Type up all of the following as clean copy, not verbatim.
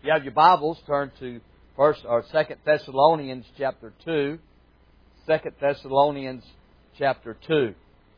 you have your Bibles, turn to Second Thessalonians chapter 2. 2 Thessalonians chapter 2.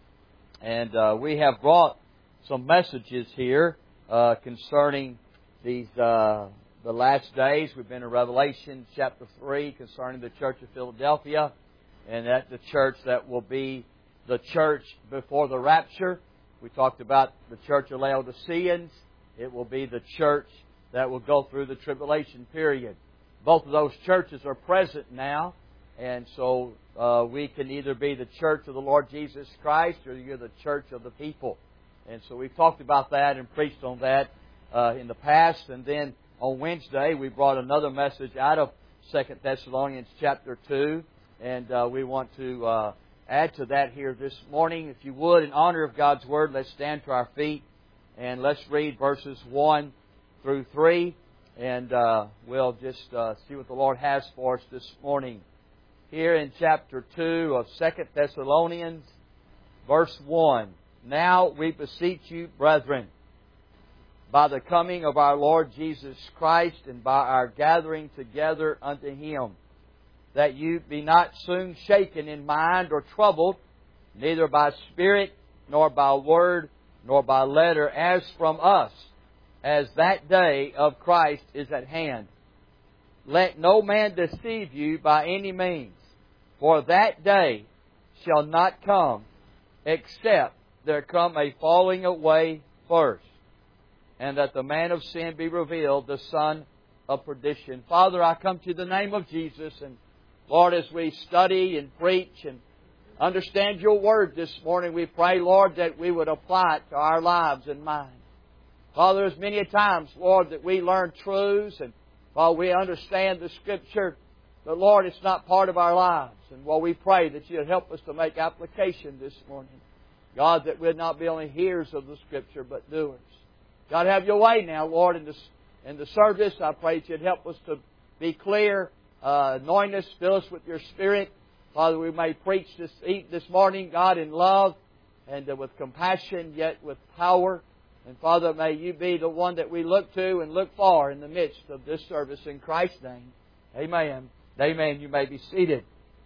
And we have brought some messages here concerning these the last days. We've been in Revelation chapter 3 concerning the church of Philadelphia, and that's the church that will be the church before the rapture. We talked about the church of Laodiceans. It will be the church that will go through the tribulation period. Both of those churches are present now, and so we can either be the church of the Lord Jesus Christ or you're the church of the people. And so we've talked about that and preached on that in the past. And then on Wednesday we brought another message out of 2 Thessalonians chapter 2. And we want to add to that here this morning. If you would, in honor of God's Word, let's stand to our feet and let's read verses 1 through 3. And we'll just see what the Lord has for us this morning. Here in chapter 2 of 2 Thessalonians, verse 1. Now we beseech you, brethren, by the coming of our Lord Jesus Christ and by our gathering together unto Him, that you be not soon shaken in mind or troubled, neither by spirit, nor by word, nor by letter, as from us, as that day of Christ is at hand. Let no man deceive you by any means, for that day shall not come, except there come a falling away first, and that the man of sin be revealed, the son of perdition. Father, I come to you in the name of Jesus, and Lord, as we study and preach and understand your Word this morning, we pray, Lord, that we would apply it to our lives and minds. Father, there's many times, Lord, that we learn truths and while we understand the Scripture, but Lord, it's not part of our lives. And while we pray that you'd help us to make application this morning. God, that we'd not be only hearers of the Scripture, but doers. God, have your way now, Lord, in the service. I pray that you'd help us to be clear. Anoint us, fill us with your Spirit. Father, we may preach this morning, God, in love and with compassion, yet with power. And Father, may you be the one that we look to and look for in the midst of this service in Christ's name. Amen. Amen. You may be seated.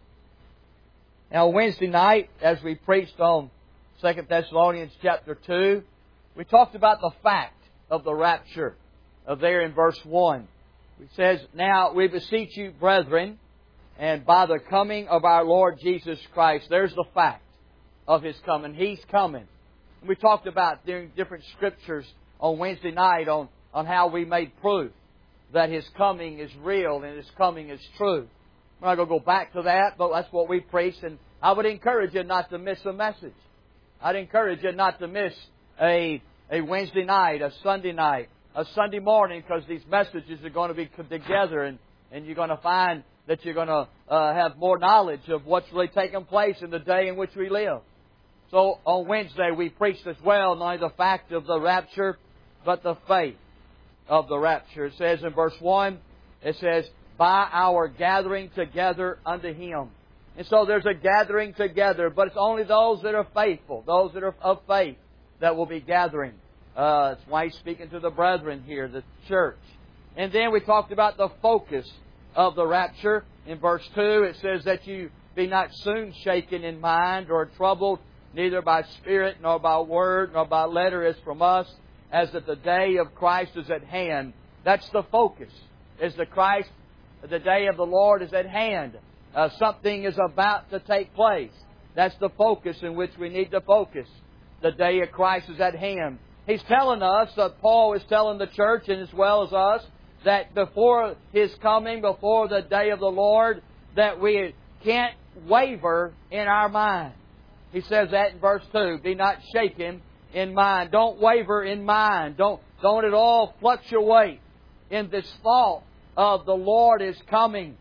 Now, Wednesday night, as we preached on 2 Thessalonians chapter 2, we talked about the fact of the rapture there in verse 1. It says, now we beseech you, brethren, and by the coming of our Lord Jesus Christ. There's the fact of His coming. He's coming. And we talked about during different scriptures on Wednesday night on how we made proof that His coming is real and His coming is true. We're not going to go back to that, but that's what we preached. And I would encourage you not to miss a message. I'd encourage you not to miss a Wednesday night, a Sunday morning, because these messages are going to be together and you're going to find that you're going to have more knowledge of what's really taking place in the day in which we live. So on Wednesday we preached as well not only the fact of the rapture, but the faith of the rapture. It says in verse 1, it says, by our gathering together unto Him. And so there's a gathering together, but it's only those that are faithful, those that are of faith, that will be gathering. That's why He's speaking to the brethren here, the church. And then we talked about the focus of the rapture. In verse 2, it says that you be not soon shaken in mind or troubled, neither by spirit, nor by word, nor by letter as from us, as that the day of Christ is at hand. That's the focus. Is the day of the Lord is at hand. Something is about to take place. That's the focus in which we need to focus. The day of Christ is at hand. He's telling us, Paul is telling the church and as well as us, that before His coming, before the day of the Lord, that we can't waver in our mind. He says that in verse 2. Be not shaken in mind. Don't waver in mind. Don't at all fluctuate in this thought of the Lord is coming.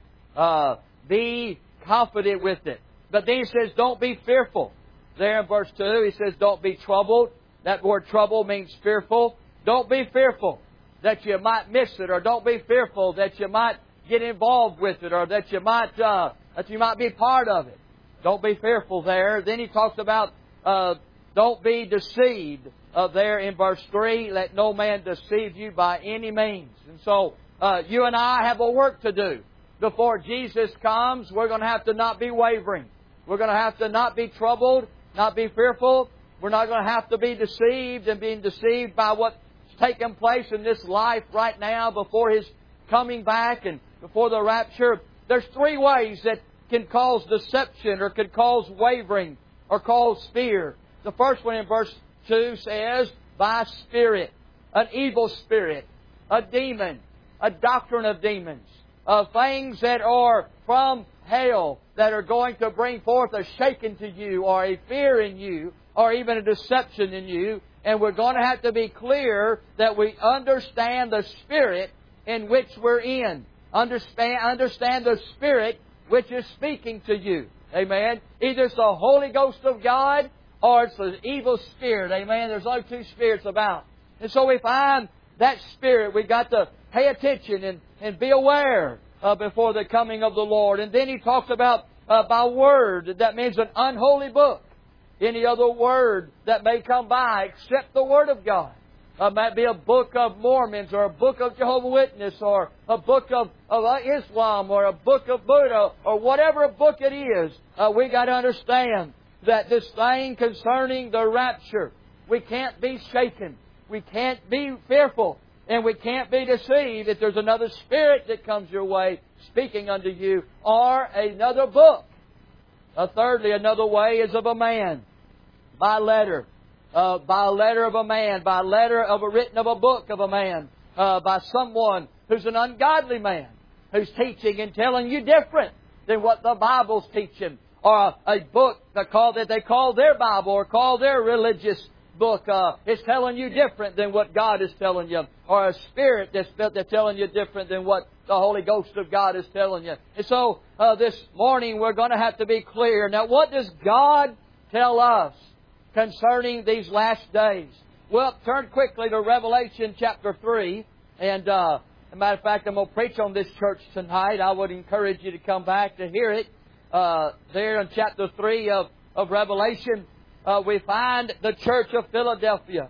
Be confident with it. But then he says, don't be fearful. There in verse 2, he says, don't be troubled. That word trouble means fearful. Don't be fearful that you might miss it, or don't be fearful that you might get involved with it, or that you might be part of it. Don't be fearful there. Then he talks about don't be deceived there in verse 3. Let no man deceive you by any means. And so You and I have a work to do. Before Jesus comes, we're going to have to not be wavering. We're going to have to not be troubled, not be fearful. We're not going to have to be deceived and being deceived by what's taking place in this life right now before His coming back and before the rapture. There's three ways that can cause deception or could cause wavering or cause fear. The first one in verse 2 says, by spirit, an evil spirit, a demon, a doctrine of demons, things that are from hell that are going to bring forth a shaking to you or a fear in you or even a deception in you. And we're going to have to be clear that we understand the spirit in which we're in. Understand the spirit which is speaking to you. Amen. Either it's the Holy Ghost of God or it's the evil spirit. Amen. There's only two spirits about. And so we find that spirit, we've got to pay attention and be aware before the coming of the Lord. And then He talks about by word. That means an unholy book. Any other word that may come by except the Word of God. It might be a book of Mormons or a book of Jehovah's Witnesses or a book of Islam or a book of Buddha or whatever book it is. We got to understand that this thing concerning the rapture, we can't be shaken. We can't be fearful. And we can't be deceived if there's another spirit that comes your way speaking unto you or another book. Thirdly, another way is of a man. By letter. By a letter of a man. By a letter of a written of a book of a man. By someone who's an ungodly man. Who's teaching and telling you different than what the Bible's teaching. Or a book that they call their Bible or call their religious book is telling you different than what God is telling you. Or a spirit that's telling you different than what the Holy Ghost of God is telling you. And so this morning we're going to have to be clear. Now what does God tell us concerning these last days? Well, turn quickly to Revelation chapter 3. And as a matter of fact, I'm going to preach on this church tonight. I would encourage you to come back to hear it. There in chapter 3 of Revelation, we find the church of Philadelphia.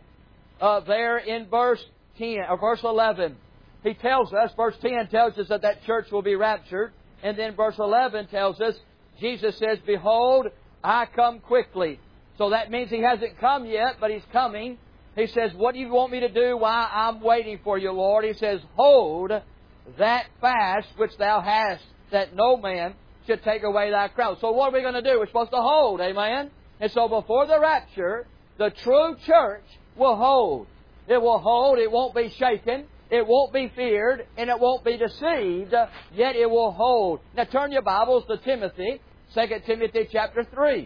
There in verse 10 or verse 11, he tells us, verse 10 tells us that church will be raptured. And then verse 11 tells us, Jesus says, behold, I come quickly. So that means He hasn't come yet, but He's coming. He says, what do you want me to do while I'm waiting for you, Lord? He says, hold that fast which thou hast, that no man should take away thy crown. So what are we going to do? We're supposed to hold, amen? And so before the rapture, the true church will hold. It will hold, it won't be shaken, it won't be feared, and it won't be deceived, yet it will hold. Now turn your Bibles to Timothy, 2 Timothy chapter 3.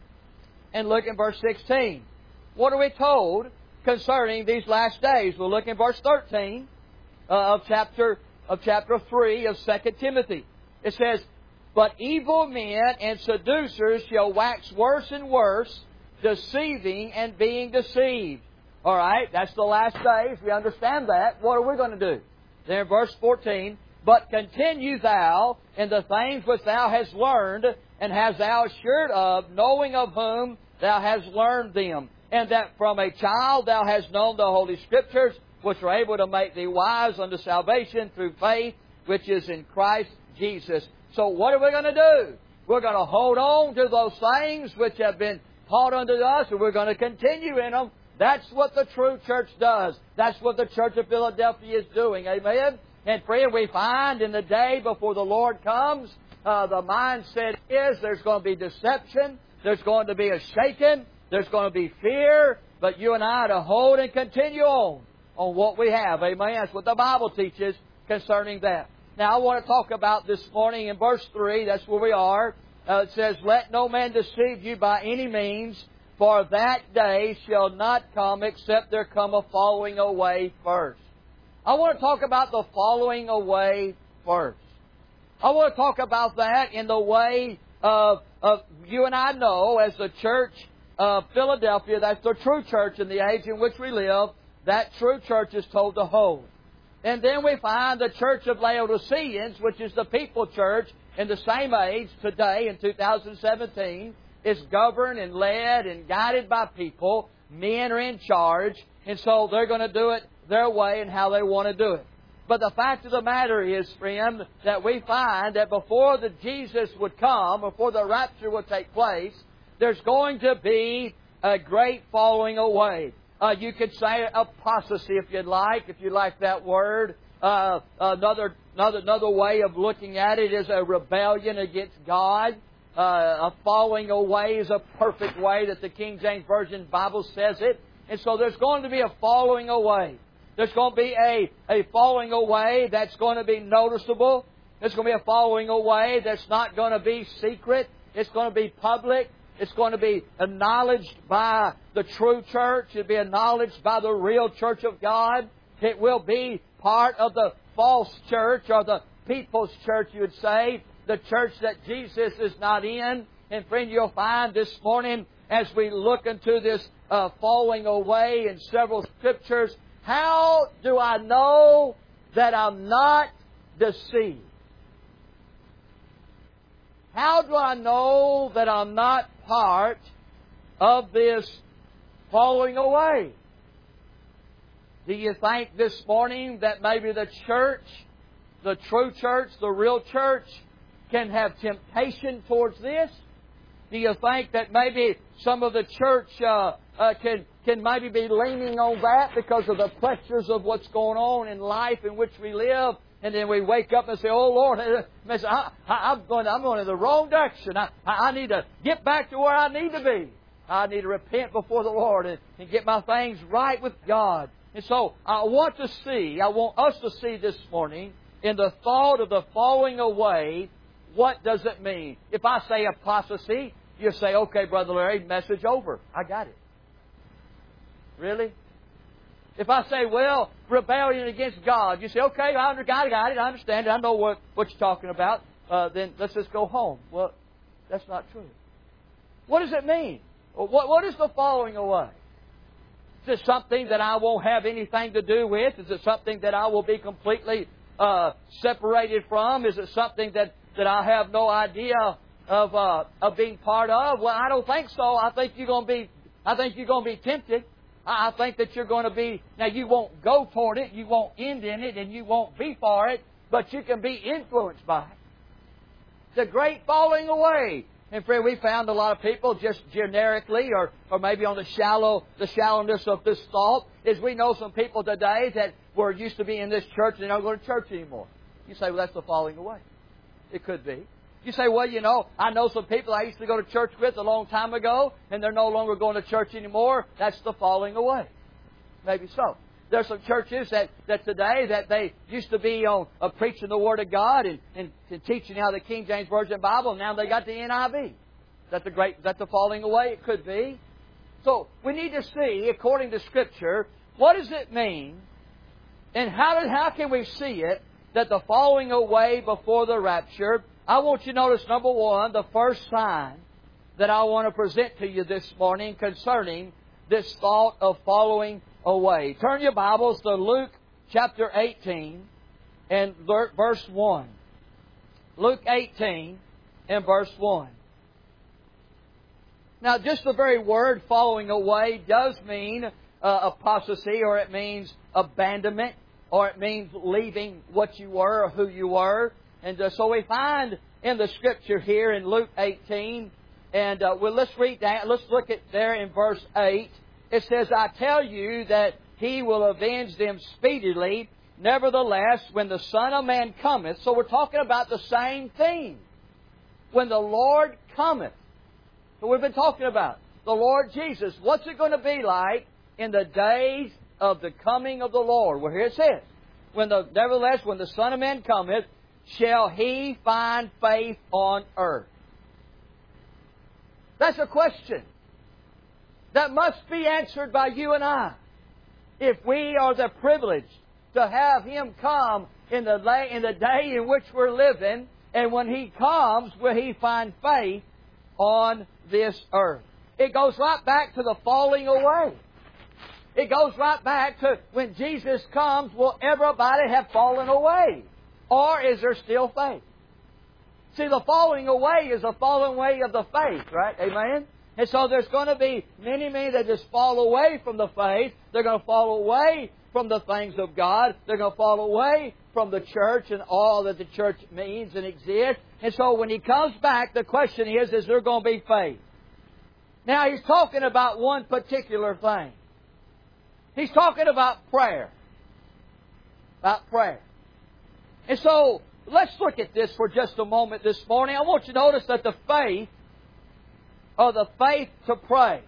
And look in verse 16. What are we told concerning these last days? We'll look in verse 13 of chapter 3 of 2 Timothy. It says, but evil men and seducers shall wax worse and worse, deceiving and being deceived. All right, that's the last days. We understand that. What are we going to do? Then in verse 14, but continue thou in the things which thou hast learned, and hast thou assured of, knowing of whom thou hast learned them, and that from a child thou hast known the Holy Scriptures, which are able to make thee wise unto salvation through faith, which is in Christ Jesus. So what are we going to do? We're going to hold on to those things which have been taught unto us, and we're going to continue in them. That's what the true church does. That's what the church of Philadelphia is doing. Amen? And friend, we find in the day before the Lord comes, the mindset is there's going to be deception, there's going to be a shaking, there's going to be fear, but you and I are to hold and continue on what we have. Amen? That's what the Bible teaches concerning that. Now, I want to talk about this morning in verse 3, that's where we are. It says, let no man deceive you by any means, for that day shall not come except there come a falling away first. I want to talk about the falling away first. I want to talk about that in the way of you and I know as the church of Philadelphia, that's the true church in the age in which we live, that true church is told to hold. And then we find the church of Laodiceans, which is the people church in the same age today in 2017, is governed and led and guided by people. Men are in charge, and so they're going to do it their way and how they want to do it. But the fact of the matter is, friend, that we find that before the Jesus would come, before the rapture would take place, there's going to be a great falling away. You could say apostasy if you like that word. Another way of looking at it is a rebellion against God. A falling away is a perfect way that the King James Version Bible says it. And so there's going to be a falling away. There's going to be a falling away that's going to be noticeable. There's going to be a falling away that's not going to be secret. It's going to be public. It's going to be acknowledged by the true church. It'll be acknowledged by the real church of God. It will be part of the false church, or the people's church, you would say, the church that Jesus is not in. And friend, you'll find this morning, as we look into this falling away in several Scriptures, how do I know that I'm not deceived? How do I know that I'm not part of this falling away? Do you think this morning that maybe the church, the true church, the real church, can have temptation towards this? Do you think that maybe some of the church can maybe be leaning on that because of the pressures of what's going on in life in which we live? And then we wake up and say, "Oh Lord, I'm going in the wrong direction. I need to get back to where I need to be. I need to repent before the Lord and get my things right with God." And so I want us to see this morning, in the thought of the falling away, what does it mean? If I say apostasy, you say, "Okay, Brother Larry, message over. I got it." Really? If I say, "Well, rebellion against God," you say, "Okay, I got it, I understand it, I know what you're talking about, then let's just go home." Well, that's not true. What does it mean? What is the falling away? Is it something that I won't have anything to do with? Is it something that I will be completely separated from? Is it something that I have no idea of being part of? Well, I don't think so. I think you're going to be tempted. I think that you're going to be... Now, you won't go toward it, you won't end in it, and you won't be for it, but you can be influenced by it. It's a great falling away. And friend, we found a lot of people just generically, or maybe on the shallowness of this thought, is we know some people today that were used to be in this church and they don't go to church anymore. You say, "Well, that's the falling away." It could be. You say, "Well, I know some people I used to go to church with a long time ago, and they're no longer going to church anymore." That's the falling away. Maybe so. There's some churches that today that they used to be on preaching the Word of God and teaching how the King James Version Bible, and now they got the NIV. Is that the falling away? It could be. So we need to see, according to Scripture, what does it mean, and how can we see it, that the falling away before the rapture. I want you to notice, number one, the first sign that I want to present to you this morning concerning this thought of falling away. Turn your Bibles to Luke chapter 18 and verse 1. Luke 18 and verse 1. Now, just the very word falling away does mean apostasy, or it means abandonment, or it means leaving what you were or who you were. And so we find in the Scripture here in Luke 18, and let's read that. Let's look at there in verse 8. It says, "I tell you that He will avenge them speedily. Nevertheless, when the Son of Man cometh..." So we're talking about the same thing. When the Lord cometh. So we've been talking about the Lord Jesus. What's it going to be like in the days of the coming of the Lord? Well, here it says, "Nevertheless, when the Son of Man cometh, shall He find faith on earth?" That's a question that must be answered by you and I. If we are the privileged to have Him come in the day in which we're living, and when He comes, will He find faith on this earth? It goes right back to the falling away. It goes right back to when Jesus comes, will everybody have fallen away? Or is there still faith? See, the falling away is a falling away of the faith, right? Amen? And so there's going to be many that just fall away from the faith. They're going to fall away from the things of God. They're going to fall away from the church and all that the church means and exists. And so when He comes back, the question is there going to be faith? Now, He's talking about one particular thing. He's talking about prayer. About prayer. And so, let's look at this for just a moment this morning. I want you to notice that the faith to pray.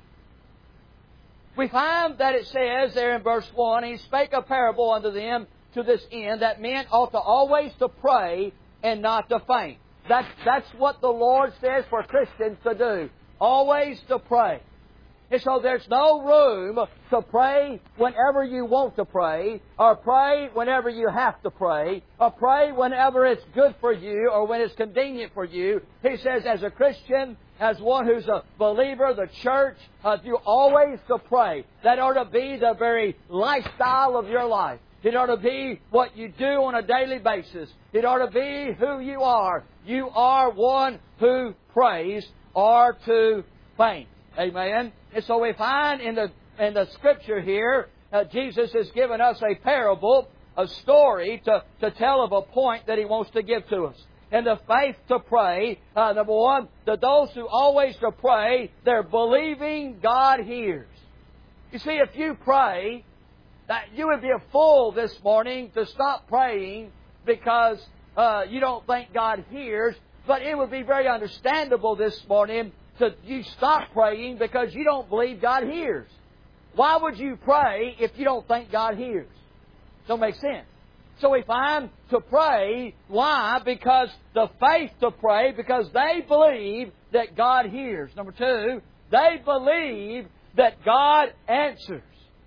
We find that it says there in verse 1, He spake a parable unto them to this end, that men ought to always to pray and not to faint. That's what the Lord says for Christians to do. Always to pray. And so there's no room to pray whenever you want to pray, or pray whenever you have to pray, or pray whenever it's good for you, or when it's convenient for you. He says, as a Christian, as one who's a believer, the church, you always to pray. That ought to be the very lifestyle of your life. It ought to be what you do on a daily basis. It ought to be who you are. You are one who prays or to faint. Amen. And so we find in the Scripture here, Jesus has given us a parable, a story to tell of a point that He wants to give to us. And the faith to pray, number one, those who always to pray, they're believing God hears. You see, if you pray, that you would be a fool this morning to stop praying because you don't think God hears. But it would be very understandable this morning that you stop praying because you don't believe God hears. Why would you pray if you don't think God hears? Don't make sense. So we find to pray. Why? Because the faith to pray, because they believe that God hears. Number two, they believe that God answers.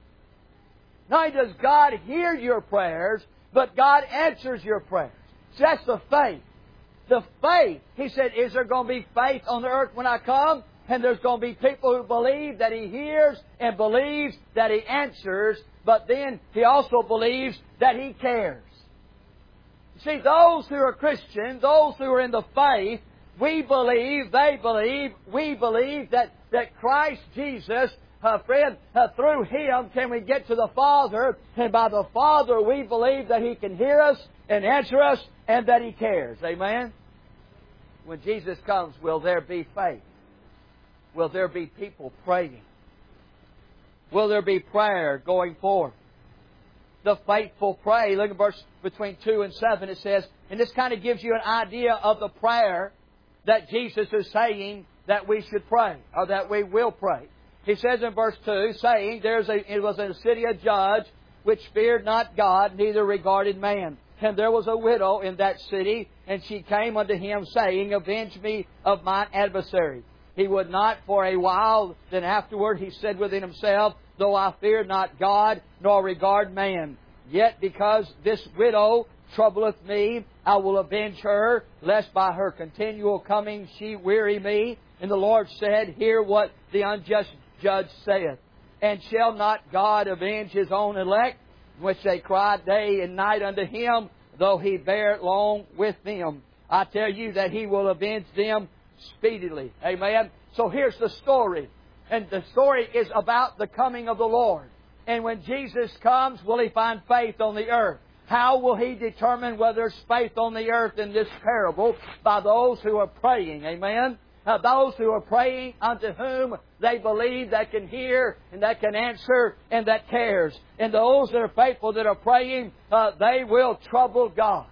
Not only does God hear your prayers, but God answers your prayers. So that's the faith. The faith, He said, is there going to be faith on the earth when I come? And there's going to be people who believe that He hears and believes that He answers, but then He also believes that He cares. See, those who are Christians, those who are in the faith, we believe, they believe, we believe that Christ Jesus, friend, through Him can we get to the Father, and by the Father we believe that He can hear us and answer us and that He cares. Amen? When Jesus comes, will there be faith? Will there be people praying? Will there be prayer going forth? The faithful pray. Look at verse between 2 and 7. It says, and this kind of gives you an idea of the prayer that Jesus is saying that we should pray, or that we will pray. He says in verse 2, saying, it was in a city a judge which feared not God, neither regarded man. And there was a widow in that city, and she came unto him, saying, avenge me of mine adversary. He would not for a while. Then afterward he said within himself, though I fear not God, nor regard man, yet because this widow troubleth me, I will avenge her, lest by her continual coming she weary me. And the Lord said, hear what the unjust judge saith. And shall not God avenge His own elect, which they cry day and night unto Him, though He bear long with them? I tell you that He will avenge them speedily. Amen. So here's the story. And the story is about the coming of the Lord. And when Jesus comes, will He find faith on the earth? How will He determine whether there's faith on the earth in this parable? By those who are praying. Amen. Those who are praying, unto whom they believe that can hear and that can answer and that cares. And those that are faithful that are praying, they will trouble God.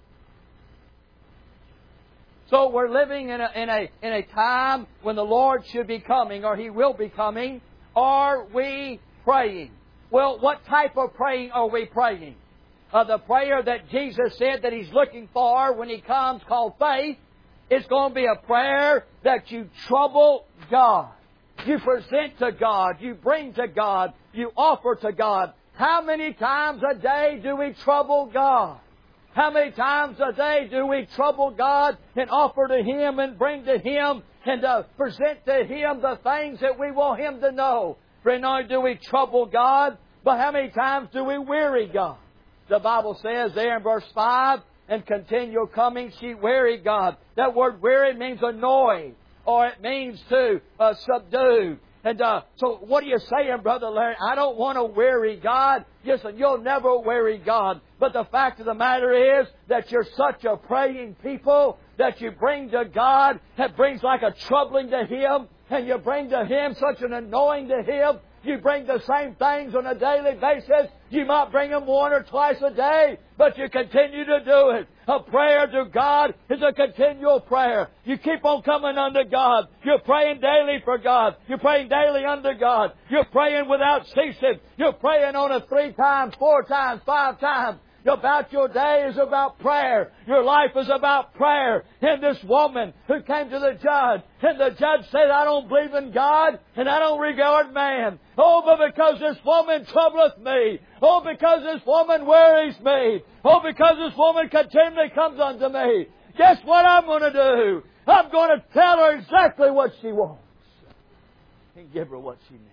So we're living in a time when the Lord should be coming, or He will be coming. Are we praying? Well, what type of praying are we praying? The prayer that Jesus said that He's looking for when He comes, called faith, is going to be a prayer that you trouble God. You present to God. You bring to God. You offer to God. How many times a day do we trouble God? How many times a day do we trouble God and offer to Him and bring to Him and present to Him the things that we want Him to know? For not only do we trouble God, but how many times do we weary God? The Bible says there in verse 5, and continual coming she wearied God. That word weary means annoyed, or it means to subdue. And so what are you saying, Brother Larry? I don't want to weary God. Listen, you'll never weary God. But the fact of the matter is that you're such a praying people that you bring to God that brings like a troubling to Him. And you bring to Him such an annoying to Him. You bring the same things on a daily basis. You might bring them one or twice a day, but you continue to do it. A prayer to God is a continual prayer. You keep on coming unto God. You're praying daily for God. You're praying daily unto God. You're praying without ceasing. You're praying on it 3 times, 4 times, 5 times. About your day is about prayer. Your life is about prayer. And this woman who came to the judge, and the judge said, I don't believe in God, and I don't regard man. Oh, but because this woman troubleth me. Oh, because this woman wearies me. Oh, because this woman continually comes unto me. Guess what I'm going to do? I'm going to tell her exactly what she wants and give her what she needs.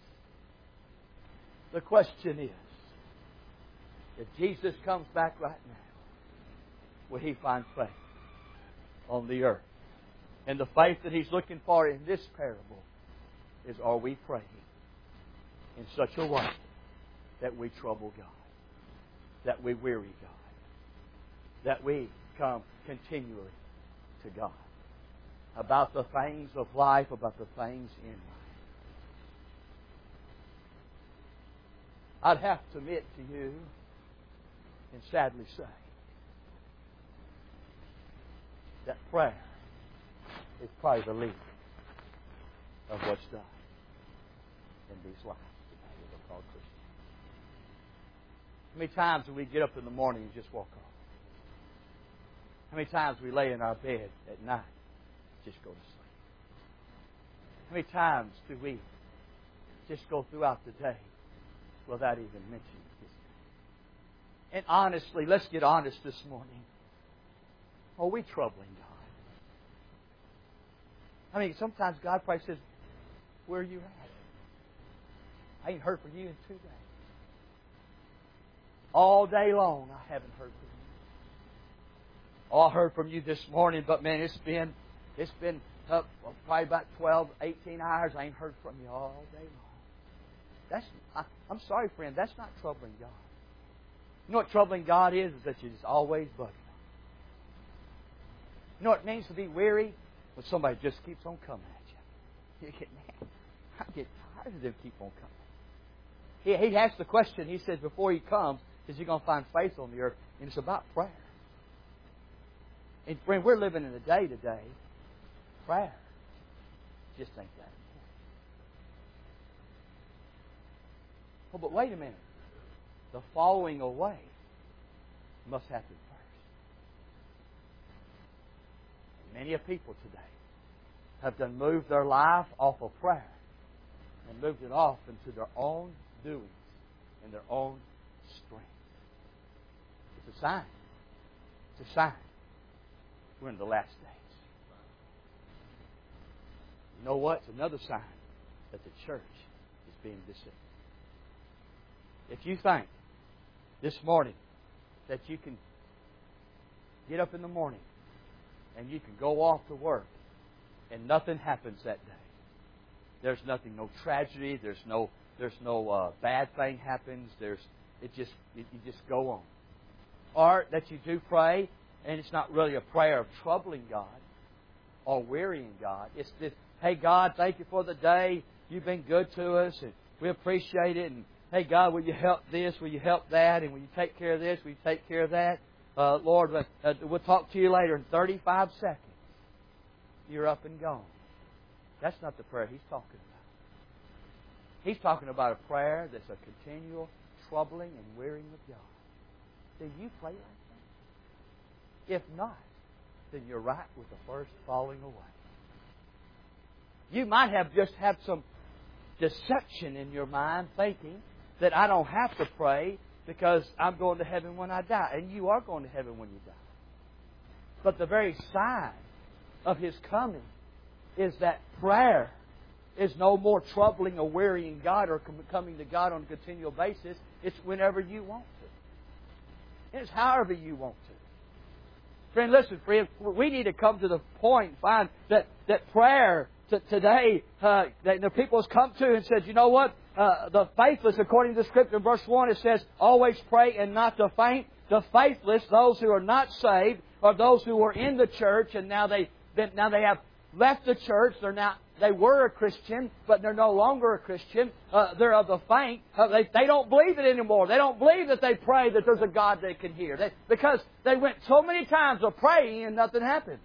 The question is, if Jesus comes back right now, will He find faith on the earth? And the faith that He's looking for in this parable is, are we praying in such a way that we trouble God, that we weary God, that we come continually to God about the things of life, about the things in life? I'd have to admit to you, and sadly say, that prayer is probably the least of what's done in these lives today that we're called Christians. How many times do we get up in the morning and just walk off? How many times we lay in our bed at night and just go to sleep? How many times do we just go throughout the day without even mentioning His name? And honestly, let's get honest this morning. Are we troubling God? I mean, sometimes God probably says, where are you at? I ain't heard from you in 2 days. All day long, I haven't heard from you. Oh, I heard from you this morning, but man, it's been probably about 12, 18 hours. I ain't heard from you all day long. I'm sorry, friend, that's not troubling God. You know what troubling God is that you're just always bugging Him. You know what it means to be weary? When somebody just keeps on coming at you. You get mad. I get tired of them keep on coming. He asks the question, he says, before He comes, is He going to find faith on the earth? And it's about prayer. And friend, we're living in a day today. Prayer just ain't that important. Oh, but wait a minute. The following away must happen first. Many of people today have done moved their life off of prayer and moved it off into their own doings and their own strength. It's a sign. It's a sign. We're in the last days. You know what? It's another sign that the church is being deceived. If you think this morning that you can get up in the morning and you can go off to work and nothing happens that day. There's nothing, no tragedy. There's no bad thing happens. You just go on. Or that you do pray and it's not really a prayer of troubling God or wearying God. It's just, hey God, thank you for the day. You've been good to us and we appreciate it. And hey God, will you help this? Will you help that? And will you take care of this? Will you take care of that? Lord, we'll talk to you later. In 35 seconds, you're up and gone. That's not the prayer He's talking about. He's talking about a prayer that's a continual troubling and wearying of God. Do you pray like that? If not, then you're right with the first falling away. You might have just had some deception in your mind thinking that I don't have to pray because I'm going to heaven when I die. And you are going to heaven when you die. But the very sign of His coming is that prayer is no more troubling or wearying God or coming to God on a continual basis. It's whenever you want to. It's however you want to. Friend, listen, friend, we need to come to the point and find that prayer today, the people has come to and said, you know what? The faithless, according to the Scripture in verse 1, it says, always pray and not to faint. The faithless, those who are not saved, are those who were in the church and now they have left the church. They were a Christian, but they're no longer a Christian. They're of the faint. They don't believe it anymore. They don't believe that they pray that there's a God they can hear. Because they went so many times of praying and nothing happened.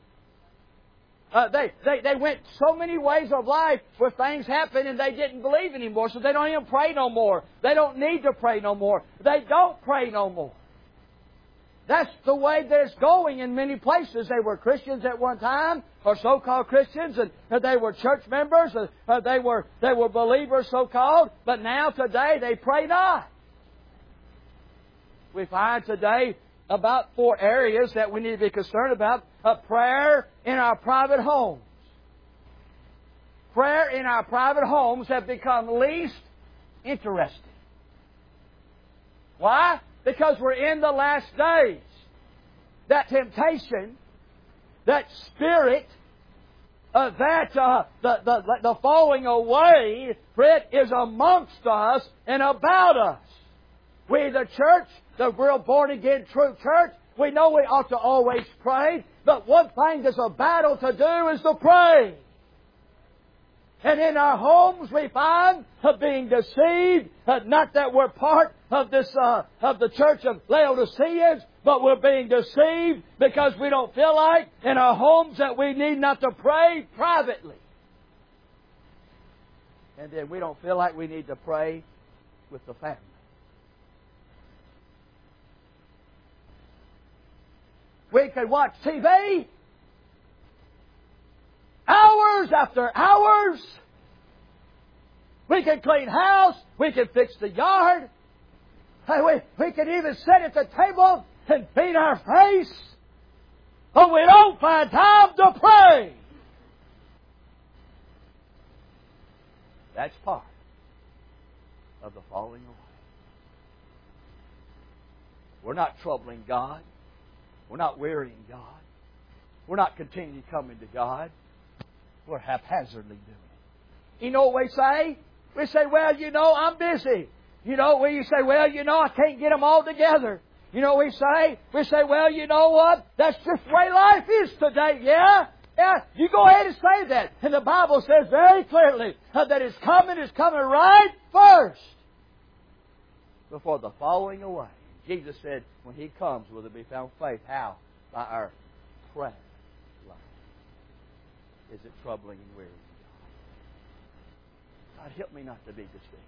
They went so many ways of life where things happened and they didn't believe anymore, so they don't even pray no more. They don't need to pray no more. They don't pray no more. That's the way that it's going in many places. They were Christians at one time, or so-called Christians, and they were church members, and they were believers, so-called, but now today they pray not. We find today about 4 areas that we need to be concerned about. Prayer in our private homes. Prayer in our private homes have become least interesting. Why? Because we're in the last days. That temptation, that spirit, the falling away, Fred, is amongst us and about us. We, the church, the real born-again true church, we know we ought to always pray, but one thing that's a battle to do is to pray. And in our homes we find being deceived, not that we're part of this of the church of Laodiceans, but we're being deceived because we don't feel like in our homes that we need not to pray privately. And then we don't feel like we need to pray with the family. We can watch TV hours after hours. We can clean house. We can fix the yard. We can even sit at the table and feed our face. But we don't find time to pray. That's part of the falling away. We're not troubling God. We're not wearying God. We're not continually coming to God. We're haphazardly doing it. You know what we say? We say, well, I'm busy. You say, well, I can't get them all together. You know what we say? We say, well, you know what? That's just the way life is today. Yeah? Yeah, you go ahead and say that. And the Bible says very clearly that His coming is coming right first before the falling away. Jesus said, when He comes, will there be found faith? How? By our prayer life. Is it troubling and wearying God? God, help me not to be deceived.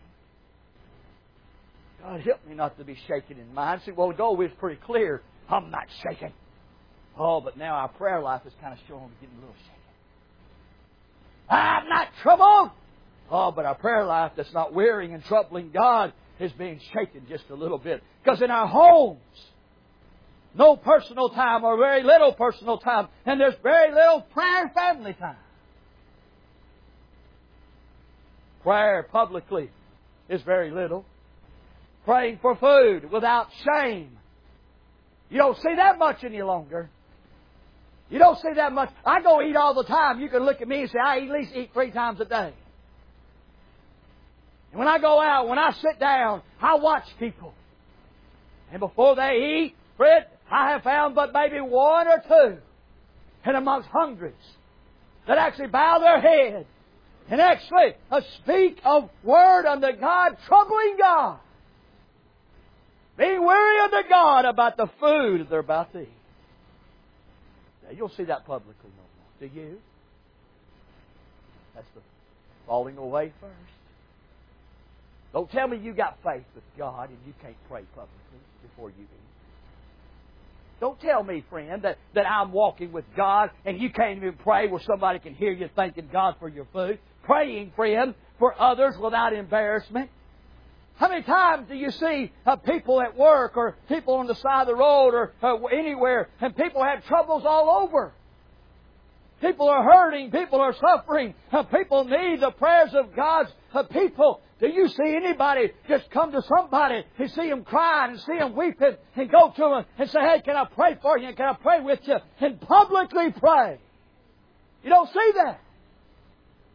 God, help me not to be shaken in mind. See, well, the goal is pretty clear. I'm not shaken. Oh, but now our prayer life is kind of showing we're getting a little shaken. I'm not troubled. Oh, but our prayer life that's not wearying and troubling God is being shaken just a little bit. Because in our homes, no personal time or very little personal time. And there's very little prayer and family time. Prayer publicly is very little. Praying for food without shame. You don't see that much any longer. You don't see that much. I go eat all the time. You can look at me and say, I at least eat 3 times a day. And when I go out, when I sit down, I watch people. And before they eat, Fred, I have found but maybe 1 or 2, and amongst hundreds, that actually bow their head and actually speak a word unto God, troubling God. Being weary unto God about the food they're about to eat. Now, you'll see that publicly no more. Do you? That's the falling away first. Don't tell me you got faith with God and you can't pray publicly before you eat. Don't tell me, friend, that I'm walking with God and you can't even pray where somebody can hear you thanking God for your food. Praying, friend, for others without embarrassment. How many times do you see people at work or people on the side of the road or anywhere, and people have troubles all over? People are hurting. People are suffering. People need the prayers of God's people. Do you see anybody just come to somebody and see them crying and see them weeping and go to them and say, hey, can I pray for you? Can I pray with you? And publicly pray. You don't see that.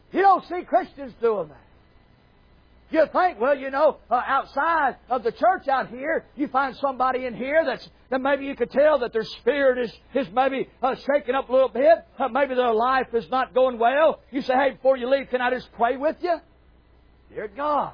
You don't see Christians doing that. You think, well, outside of the church out here, you find somebody in here that maybe you could tell that their spirit is maybe shaken up a little bit. Maybe their life is not going well. You say, hey, before you leave, can I just pray with you? Dear God.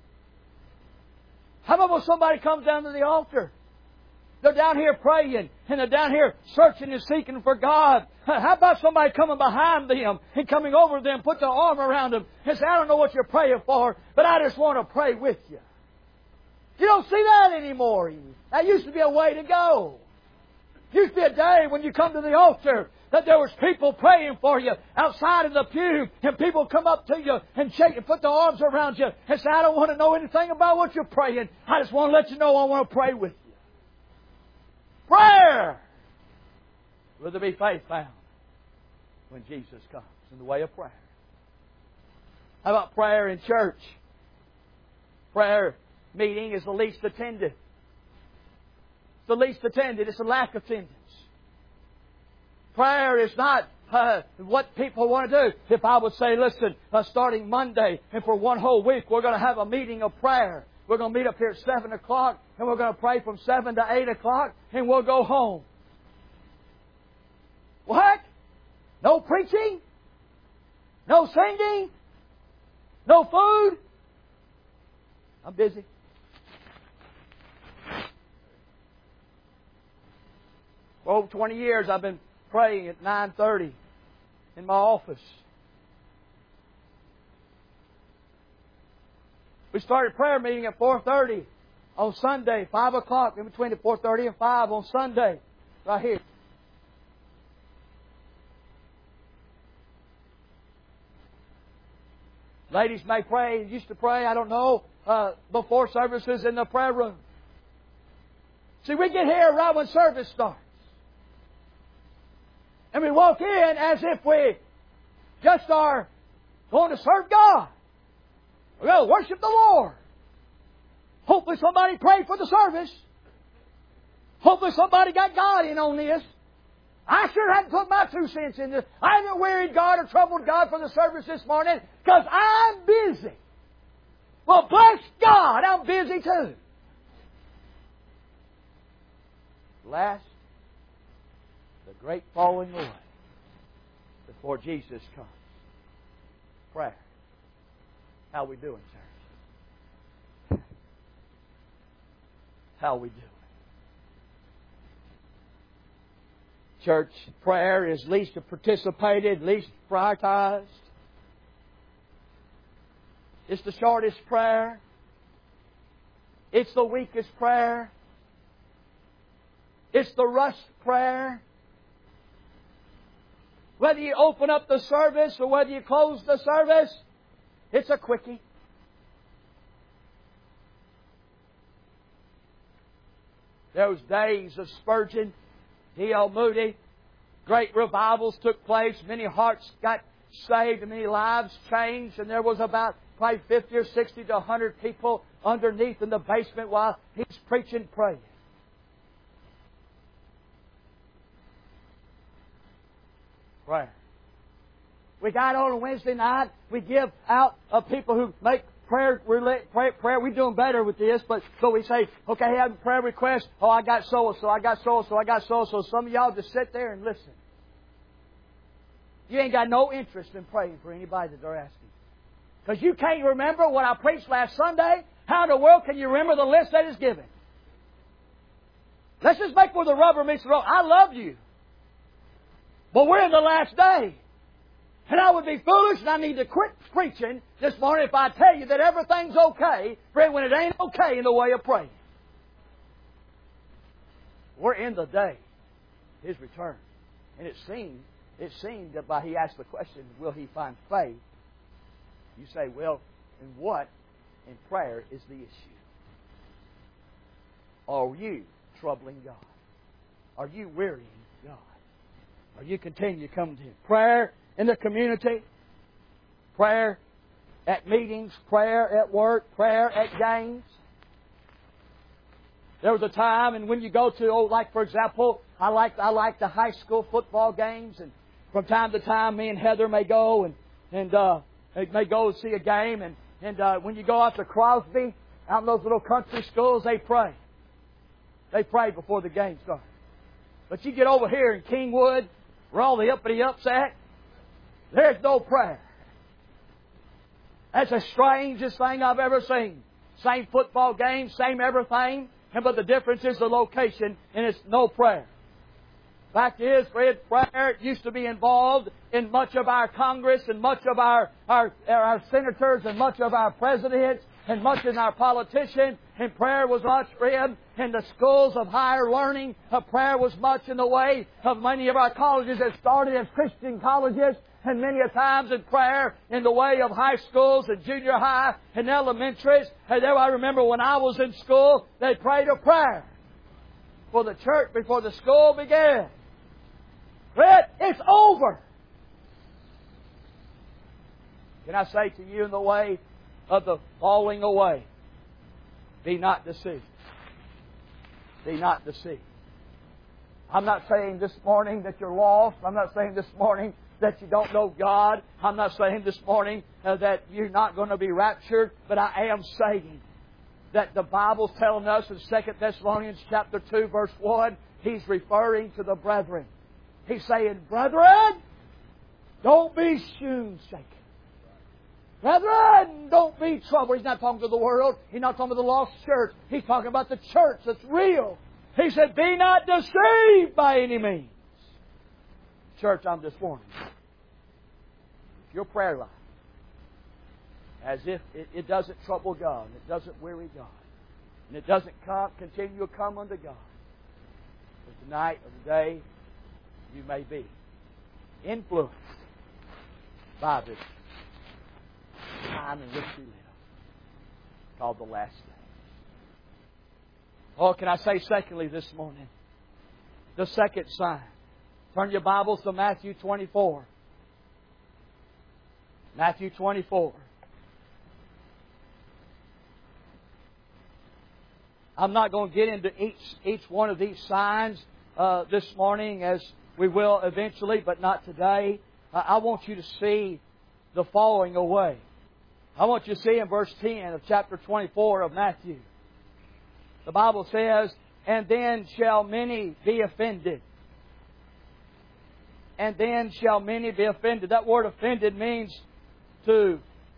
How about when somebody comes down to the altar? They're down here praying, and they're down here searching and seeking for God. How about somebody coming behind them and coming over them, put their arm around them, and say, I don't know what you're praying for, but I just want to pray with you. You don't see that anymore. That used to be a way to go. Used to be a day when you come to the altar that there was people praying for you outside in the pew, and people come up to you and shake and put their arms around you and say, I don't want to know anything about what you're praying. I just want to let you know I want to pray with you. Prayer! Will there be faith found when Jesus comes in the way of prayer? How about prayer in church? Prayer meeting is the least attended. It's the least attended. It's a lack of attendance. Prayer is not what people want to do. If I would say, listen, starting Monday and for one whole week, we're going to have a meeting of prayer. We're going to meet up here at 7 o'clock, and we're going to pray from 7 to 8 o'clock, and we'll go home. What? No preaching? No singing? No food? I'm busy. For over 20 years, I've been praying at 9:30 in my office. We started prayer meeting at 4:30 on Sunday, 5 o'clock, in between 4:30 and 5 on Sunday, right here. Ladies may pray, used to pray, I don't know, before services in the prayer room. See, we get here right when service starts. And we walk in as if we just are going to serve God. We're going to worship the Lord. Hopefully somebody prayed for the service. Hopefully somebody got God in on this. I sure hadn't put my 2 cents in this. I haven't wearied God or troubled God for the service this morning because I'm busy. Well, bless God, I'm busy too. Last, the great falling away before Jesus comes. Prayer. How we doing, church? How we doing? Church prayer is least participated, least prioritized. It's the shortest prayer. It's the weakest prayer. It's the rushed prayer. Whether you open up the service or whether you close the service, it's a quickie. Those days of Spurgeon, D.L. Moody, great revivals took place. Many hearts got saved and many lives changed. And there was about probably 50 or 60 to 100 people underneath in the basement while he's preaching, praying. Prayer. We got on a Wednesday night. We give out people who make prayer. We're doing better with this, but so we say, okay, I have a prayer request. Oh, I got so and so. I got so and so. I got so and so. Some of y'all just sit there and listen. You ain't got no interest in praying for anybody that they're asking, because you can't remember what I preached last Sunday. How in the world can you remember the list that is given? Let's just make where the rubber meets the road. I love you, but we're in the last day. And I would be foolish and I need to quit preaching this morning if I tell you that everything's okay, when it ain't okay in the way of praying. We're in the day, His return. And it seemed that by He asked the question, will He find faith? You say, well, in what in prayer is the issue? Are you troubling God? Are you wearying God? Are you continue to come to Him? Prayer in the community, prayer at meetings, prayer at work, prayer at games. There was a time, and when you go to, like for example, I like the high school football games, and from time to time, me and Heather may go, and They may go see a game, and when you go out to Crosby, out in those little country schools, they pray. They pray before the game starts. But you get over here in Kingwood, where all the uppity-ups at, there's no prayer. That's the strangest thing I've ever seen. Same football game, same everything, but the difference is the location, and it's no prayer. Fact is, Fred, prayer used to be involved in much of our Congress and much of our senators and much of our presidents and much in our politicians. And prayer was much, Fred, in the schools of higher learning. Prayer was much in the way of many of our colleges that started as Christian colleges. And many a times in prayer in the way of high schools and junior high and elementaries. And there I remember when I was in school, they prayed a prayer for the church before the school began. Fred, it's over. Can I say to you in the way of the falling away, be not deceived. Be not deceived. I'm not saying this morning that you're lost. I'm not saying this morning that you don't know God. I'm not saying this morning that you're not going to be raptured. But I am saying that the Bible's telling us in 2 Thessalonians chapter 2, verse 1, He's referring to the brethren. He's saying, brethren, don't be shaken. Brethren, don't be troubled. He's not talking to the world. He's not talking to the lost church. He's talking about the church that's real. He said, be not deceived by any means. Church, I'm just warning you. Your prayer life, as if it doesn't trouble God, and it doesn't weary God, and it doesn't continue to come unto God. But tonight or today, you may be influenced by this time in which we live, called the last day. Oh, can I say secondly this morning, the second sign. Turn your Bibles to Matthew 24. Matthew 24. I'm not going to get into each one of these signs this morning, as we will eventually, but not today. I want you to see the falling away. I want you to see in verse 10 of chapter 24 of Matthew. The Bible says, and then shall many be offended. And then shall many be offended. That word offended means to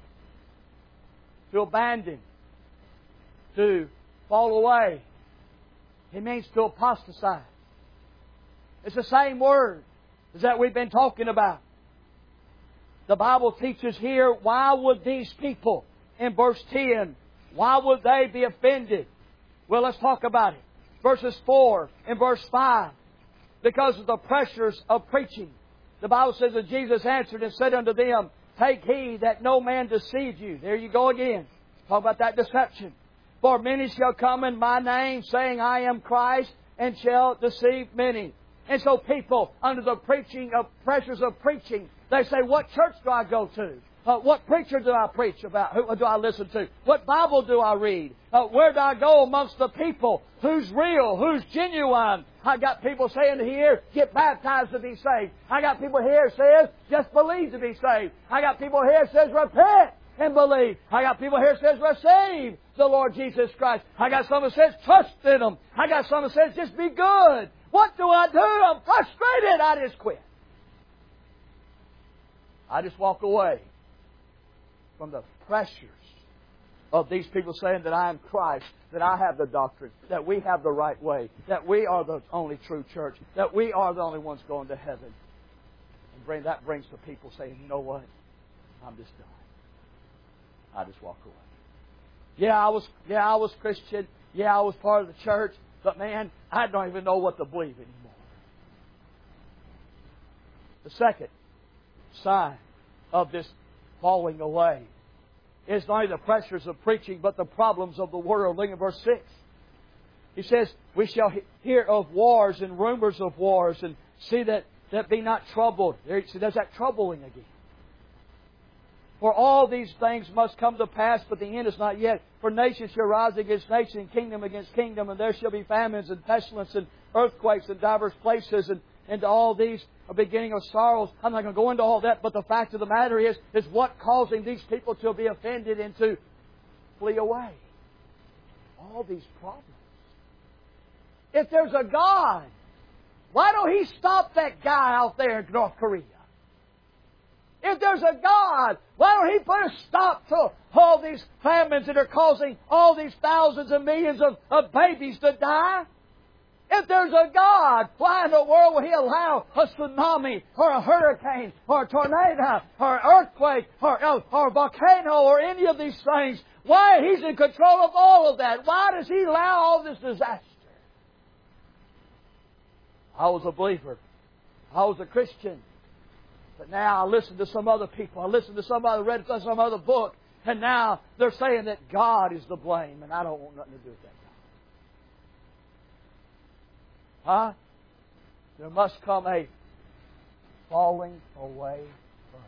abandon, to fall away. It means to apostatize. It's the same word as that we've been talking about. The Bible teaches here, why would these people, in verse 10, why would they be offended? Well, let's talk about it. Verses 4 and verse 5. Because of the pressures of preaching. The Bible says that Jesus answered and said unto them, take heed that no man deceive you. There you go again. Talk about that deception. For many shall come in my name, saying, I am Christ, and shall deceive many. And so people, under the pressures of preaching, they say, what church do I go to? What preacher do I preach about? Who do I listen to? What Bible do I read? Where do I go amongst the people? Who's real? Who's genuine? I got people saying here, get baptized to be saved. I got people here says, just believe to be saved. I got people here says, repent and believe. I got people here says, receive the Lord Jesus Christ. I got some that says, trust in Him. I got some that says, just be good. What do I do? I'm frustrated. I just quit. I just walk away from the pressures of these people saying that I am Christ, that I have the doctrine, that we have the right way, that we are the only true church, that we are the only ones going to heaven. And that brings the people saying, you know what? I'm just done. I just walk away. Yeah, I was Christian. Yeah, I was part of the church. But man, I don't even know what to believe anymore. The second sign of this falling away is not only the pressures of preaching, but the problems of the world. Look at verse 6. He says, we shall hear of wars and rumors of wars, and see that be not troubled. There's that troubling again. For all these things must come to pass, but the end is not yet. For nation shall rise against nation, and kingdom against kingdom, and there shall be famines and pestilence and earthquakes in divers places. into all these beginning of sorrows. I'm not going to go into all that, but the fact of the matter is what causing these people to be offended and to flee away. All these problems. If there's a God, why don't He stop that guy out there in North Korea? If there's a God, why don't He put a stop to all these famines that are causing all these thousands and millions of babies to die? If there's a God, why in the world will He allow a tsunami or a hurricane or a tornado or an earthquake or a volcano or any of these things? Why? He's in control of all of that. Why does He allow all this disaster? I was a believer. I was a Christian. But now I listen to some other people. I listen to somebody who read some other book. And now they're saying that God is to blame. And I don't want nothing to do with that God. Huh? There must come a falling away first.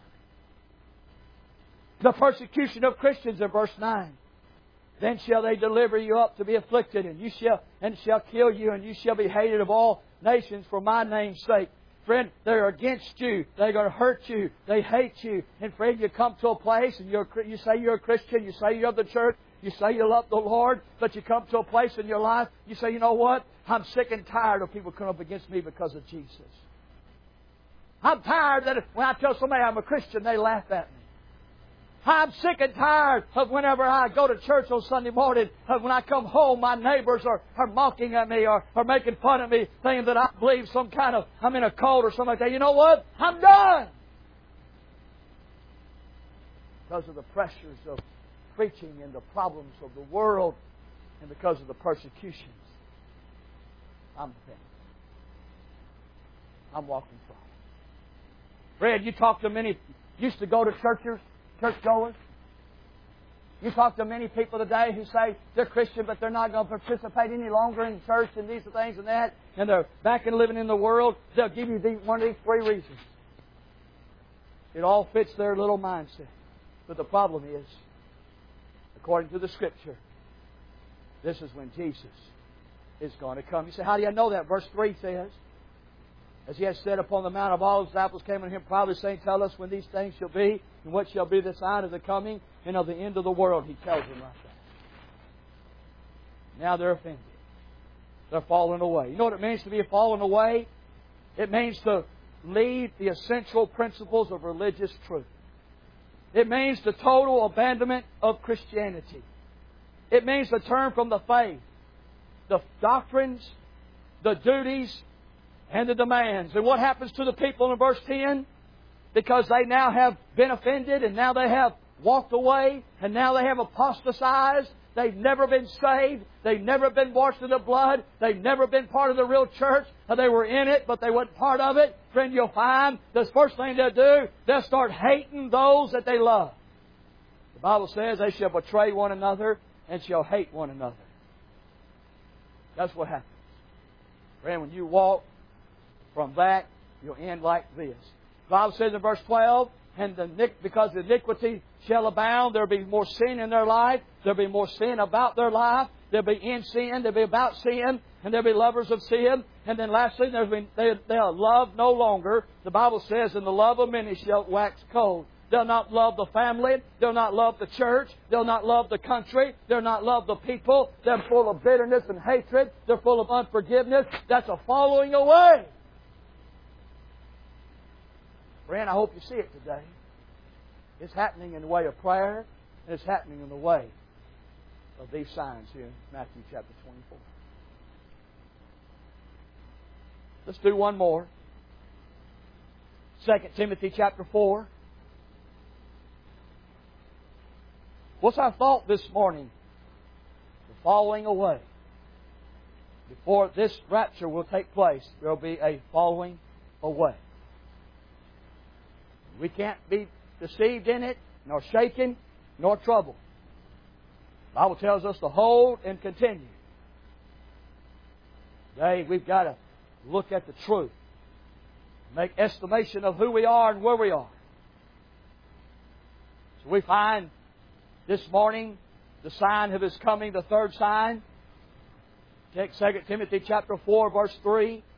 The persecution of Christians in verse 9. Then shall they deliver you up to be afflicted, and shall kill you, and you shall be hated of all nations for my name's sake. Friend, they're against you. They're going to hurt you. They hate you. And friend, you come to a place and you say you're a Christian. You say you're of the church. You say you love the Lord. But you come to a place in your life, you say, you know what? I'm sick and tired of people coming up against me because of Jesus. I'm tired that when I tell somebody I'm a Christian, they laugh at me. I'm sick and tired of whenever I go to church on Sunday morning, of when I come home, my neighbors are mocking at me or making fun of me, thinking that I believe I'm in a cult or something like that. You know what? I'm done. Because of the pressures of preaching and the problems of the world and because of the persecutions. I'm finished. I'm walking from it. Fred, you talk to many, used to go to churchgoers. You talk to many people today who say they're Christian, but they're not going to participate any longer in church and these things and that, and they're back and living in the world. They'll give you one of these three reasons. It all fits their little mindset. But the problem is, according to the Scripture, this is when Jesus is going to come. You say, how do you know that? Verse 3 says, as He has said upon the Mount of Olives, the disciples came unto Him privately, saying, tell us when these things shall be, and what shall be the sign of the coming and of the end of the world. He tells them right there. Now they're offended. They're falling away. You know what it means to be fallen away? It means to leave the essential principles of religious truth. It means the total abandonment of Christianity. It means to turn from the faith, the doctrines, the duties, and the demands. And what happens to the people in verse 10? Because they now have been offended and now they have walked away and now they have apostatized. They've never been saved. They've never been washed in the blood. They've never been part of the real church. They were in it, but they weren't part of it. Friend, you'll find the first thing they'll do, they'll start hating those that they love. The Bible says they shall betray one another and shall hate one another. That's what happens. Friend, when you walk from that, you'll end like this. The Bible says in verse 12, and because the iniquity shall abound, there'll be more sin in their life. There'll be more sin about their life. They'll be in sin. They'll be about sin. And they'll be lovers of sin. And then lastly, they'll love no longer. The Bible says, and the love of many shall wax cold. They'll not love the family. They'll not love the church. They'll not love the country. They'll not love the people. They're full of bitterness and hatred. They're full of unforgiveness. That's a falling away. Friend, I hope you see it today. It's happening in the way of prayer, and it's happening in the way of these signs here in Matthew chapter 24. Let's do one more. 2 Timothy chapter 4. What's our thought this morning? The falling away. Before this rapture will take place, there will be a falling away. We can't be deceived in it, nor shaken, nor troubled. The Bible tells us to hold and continue. Today, we've got to look at the truth. Make estimation of who we are and where we are. So we find this morning the sign of His coming, the third sign. Take 2 Timothy chapter 4, verse 3.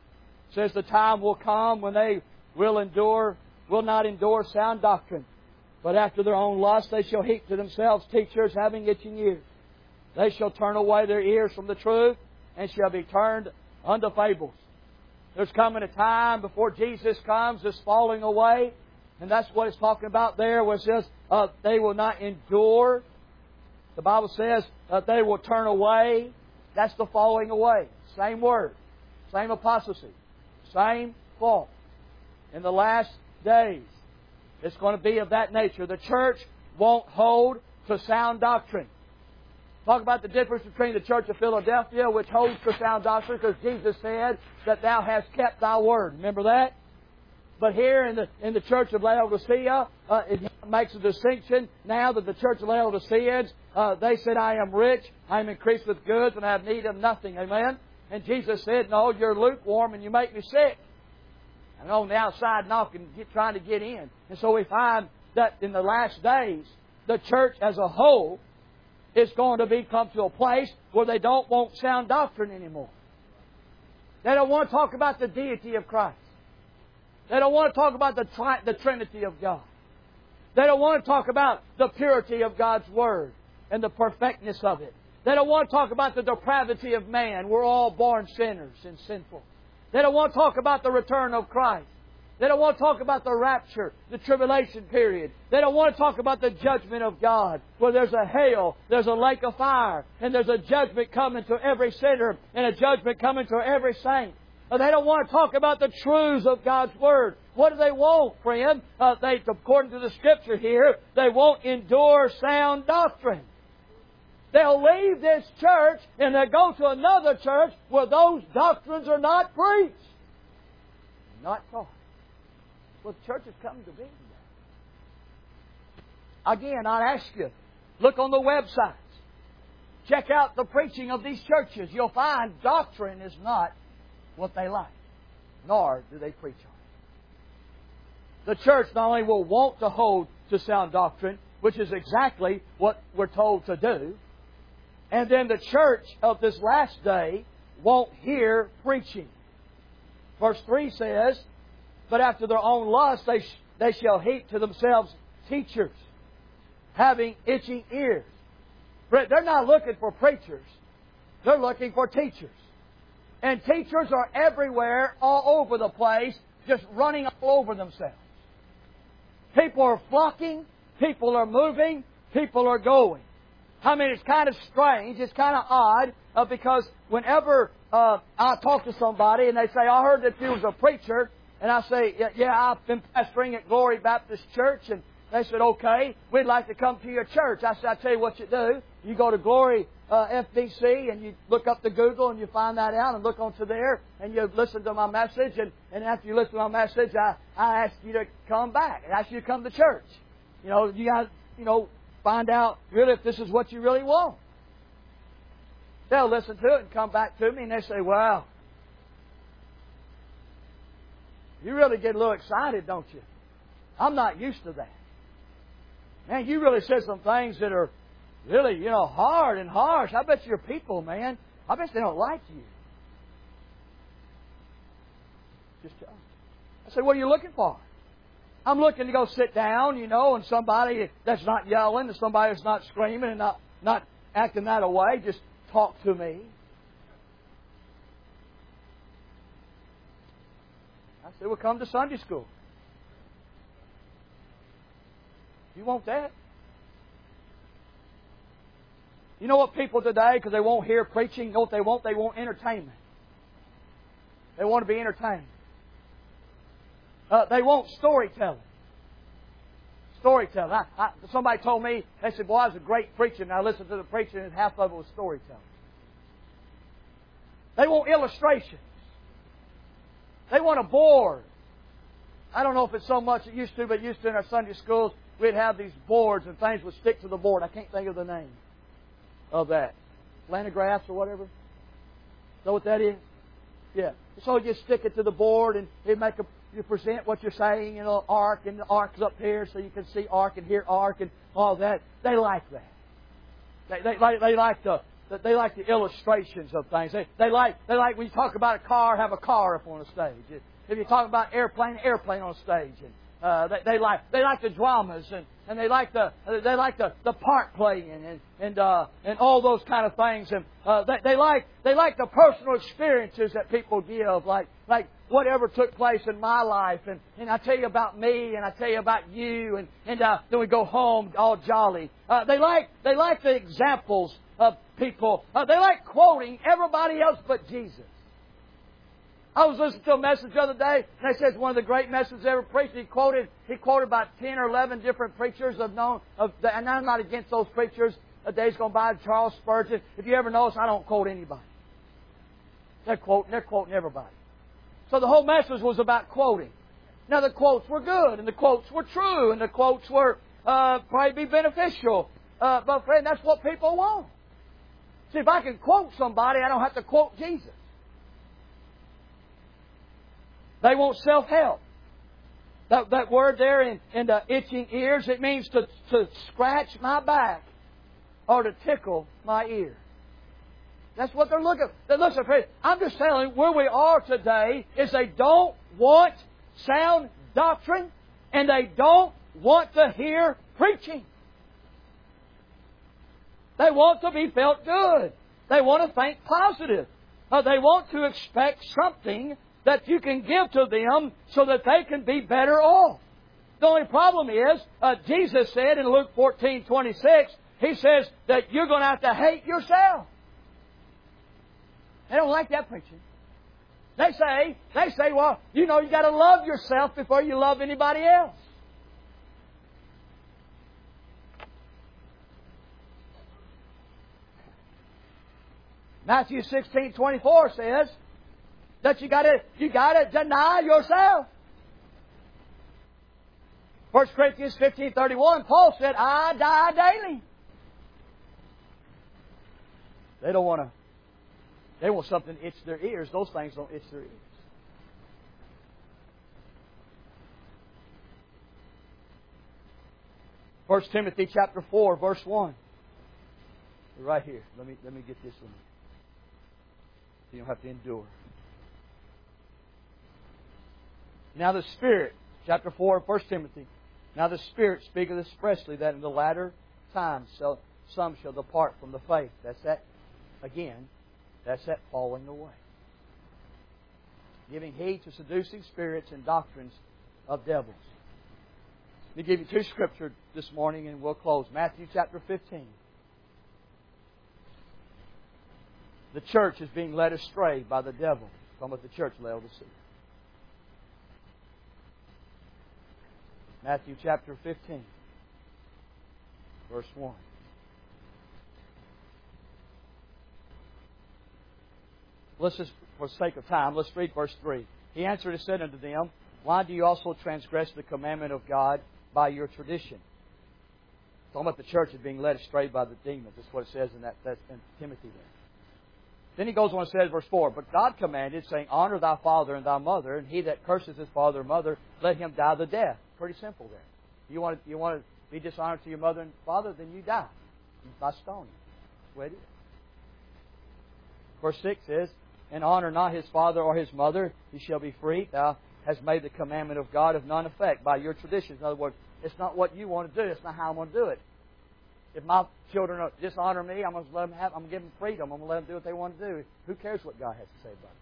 It says the time will come when they will not endure sound doctrine. But after their own lust they shall heap to themselves teachers having itching ears. They shall turn away their ears from the truth and shall be turned unto fables. There's coming a time before Jesus comes, this falling away. And that's what it's talking about there, where it says they will not endure. The Bible says that they will turn away. That's the falling away. Same word. Same apostasy. Same fault. In the last days, it's going to be of that nature. The church won't hold to sound doctrine. Talk about the difference between the church of Philadelphia, which holds to sound doctrine, because Jesus said that thou hast kept thy word. Remember that? But here in the church of Laodicea, it makes a distinction now that the church of Laodiceans, they said, I am rich, I am increased with goods, and I have need of nothing. Amen? And Jesus said, no, you're lukewarm and you make me sick. I'm on the outside knocking, trying to get in. And so we find that in the last days, the church as a whole is going to come to a place where they don't want sound doctrine anymore. They don't want to talk about the deity of Christ. They don't want to talk about the Trinity of God. They don't want to talk about the purity of God's Word and the perfectness of it. They don't want to talk about the depravity of man. We're all born sinners and sinful. They don't want to talk about the return of Christ. They don't want to talk about the rapture, the tribulation period. They don't want to talk about the judgment of God, where there's a hell, there's a lake of fire, and there's a judgment coming to every sinner and a judgment coming to every saint. They don't want to talk about the truths of God's Word. What do they want, friend? According to the Scripture here, they won't endure sound doctrine. They'll leave this church and they'll go to another church where those doctrines are not preached, not taught. Well, the church has come to be today. Again, I ask you, look on the websites. Check out the preaching of these churches. You'll find doctrine is not what they like, nor do they preach on it. The church not only will want to hold to sound doctrine, which is exactly what we're told to do, and then the church of this last day won't hear preaching. Verse 3 says, but after their own lust they shall heap to themselves teachers, having itching ears. They're not looking for preachers. They're looking for teachers. And teachers are everywhere, all over the place, just running all over themselves. People are flocking. People are moving. People are going. I mean, it's kind of strange. It's kind of odd because whenever I talk to somebody and they say, I heard that you was a preacher, and I say, yeah, I've been pastoring at Glory Baptist Church, and they said, okay, we'd like to come to your church. I said, I tell you what you do. You go to Glory FBC and you look up to Google and you find that out and look onto there and you listen to my message. And after you listen to my message, I ask you to come back. I ask you to come to church. You got to, find out really if this is what you really want. They'll listen to it and come back to me and they say, wow, you really get a little excited, don't you? I'm not used to that. Man, you really said some things that are really, hard and harsh. I bet your people, man, I bet they don't like you. Just tell them. I say, what are you looking for? I'm looking to go sit down, and somebody that's not yelling, and somebody that's not screaming and not acting that way, just talk to me. I said, well, come to Sunday school. You want that? You know what people today, because they won't hear preaching, you know what they want? They want entertainment. They want to be entertained. They want storytelling. Storytelling. Somebody told me, they said, boy, I was a great preacher, and I listened to the preacher, and half of it was storytelling. They want illustrations. They want a board. I don't know if it's so much it used to, but used to in our Sunday schools, we'd have these boards and things would stick to the board. I can't think of the name of that. Planographs or whatever. Is that what that is? Yeah. So you stick it to the board and you present what you're saying, ark, and the ark's up here so you can see ark and hear ark and all that. They like that. They like to they like the illustrations of things. They like when you talk about a car, have a car up on the stage. If you talk about airplane on the stage. And they like the dramas and they like the part playing and all those kind of things. And they like the personal experiences that people give, like whatever took place in my life, and I tell you about me, and I tell you about you, and then we go home all jolly. They like the examples of people. They like quoting everybody else but Jesus. I was listening to a message the other day, and they said it's one of the great messages ever preached. He quoted about 10 or 11 different preachers and I'm not against those preachers. A day's gone by, Charles Spurgeon. If you ever notice, I don't quote anybody. They're quoting everybody. So the whole message was about quoting. Now the quotes were good, and the quotes were true, and the quotes were probably be beneficial. But friend, that's what people want. See, if I can quote somebody, I don't have to quote Jesus. They want self-help. That word there in the itching ears, it means to scratch my back or to tickle my ear. That's what they're looking for. Listen, friend, I'm just telling you, where we are today is they don't want sound doctrine and they don't want to hear preaching. They want to be felt good. They want to think positive. They want to expect something that you can give to them so that they can be better off. The only problem is, Jesus said in Luke 14:26, He says that you're going to have to hate yourself. They don't like that preaching. They say, well, you got to love yourself before you love anybody else. Matthew 16:24 says that you got to deny yourself. 1 Corinthians 15:31, Paul said, I die daily. They want something to itch their ears. Those things don't itch their ears. 1 Timothy chapter 4, verse 1. Right here. Let me get this one. You don't have to endure. Now the Spirit, chapter 4 of 1 Timothy, now the Spirit speaketh expressly that in the latter times some shall depart from the faith. That's that falling away. Giving heed to seducing spirits and doctrines of devils. Let me give you two scriptures this morning and we'll close. Matthew chapter 15. The church is being led astray by the devil. Talking about the church of Laodicea. Matthew chapter 15, verse 1. Let's just, for the sake of time, let's read verse 3. He answered and said unto them, Why do you also transgress the commandment of God by your tradition? Talking about the church is being led astray by the demons. That's what it says in Timothy there. Then he goes on and says, verse 4, But God commanded, saying, Honor thy father and thy mother, and he that curses his father or mother, let him die the death. Pretty simple there. You want to be dishonored to your mother and father, then you die by stoning. That's the way it is. Verse 6 says, And honor not his father or his mother, he shall be free. Thou hast made the commandment of God of none effect by your traditions. In other words, it's not what you want to do. It's not how I'm going to do it. If my children dishonor me, I'm going to let them I'm going to give them freedom. I'm going to let them do what they want to do. Who cares what God has to say about that?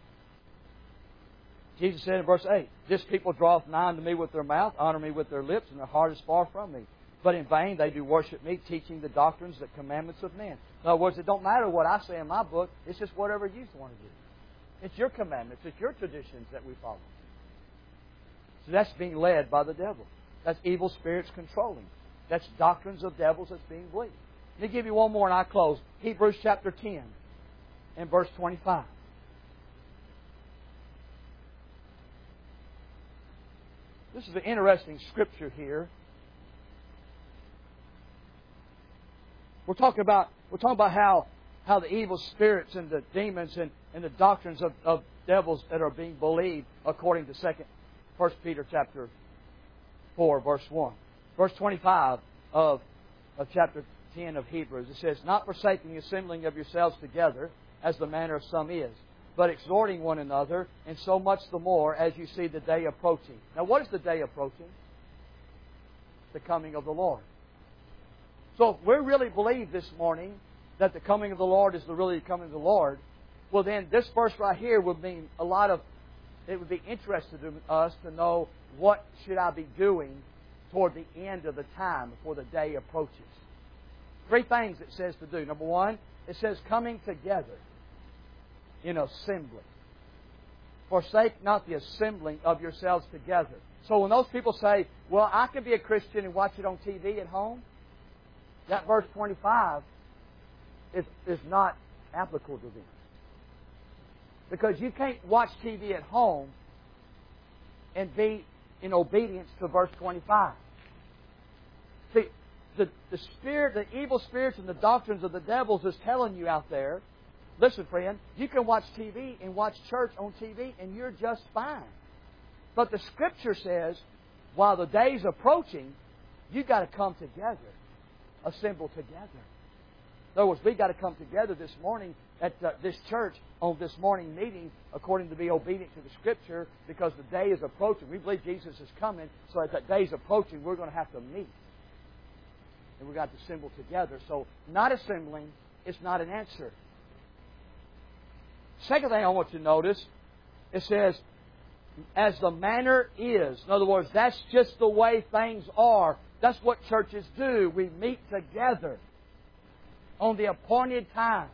Jesus said in verse 8, This people draweth nigh unto me with their mouth, honor me with their lips, and their heart is far from me. But in vain they do worship me, teaching the doctrines, the commandments of men. In other words, it don't matter what I say in my book. It's just whatever you want to do. It's your commandments. It's your traditions that we follow. So that's being led by the devil. That's evil spirits controlling. That's doctrines of devils that's being believed. Let me give you one more and I close. Hebrews chapter 10 and verse 25. This is an interesting scripture here. We're talking about how the evil spirits and the demons and the doctrines of devils that are being believed according to 1 Peter chapter 4, verse 1. Verse 25 of chapter 10 of Hebrews. It says, not forsaking the assembling of yourselves together, as the manner of some is, but exhorting one another, and so much the more as you see the day approaching. Now, what is the day approaching? The coming of the Lord. So if we really believe this morning that the coming of the Lord is really the coming of the Lord, well then this verse right here would mean it would be interesting to us to know what should I be doing toward the end of the time before the day approaches. 3 things it says to do. Number 1, it says coming together in assembly. Forsake not the assembling of yourselves together. So when those people say, well, I can be a Christian and watch it on TV at home, that verse 25 is not applicable to them. Because you can't watch TV at home and be in obedience to verse 25. See, the evil spirits and the doctrines of the devils is telling you out there, listen, friend, you can watch TV and watch church on TV and you're just fine. But the Scripture says, while the day's approaching, you've got to come together, assemble together. In other words, we've got to come together this morning at this church on this morning meeting according to be obedient to the Scripture because the day is approaching. We believe Jesus is coming, so as that day is approaching, we're going to have to meet. And we've got to assemble together. So not assembling is not an answer. Second thing I want you to notice, it says, as the manner is. In other words, that's just the way things are. That's what churches do. We meet together on the appointed times.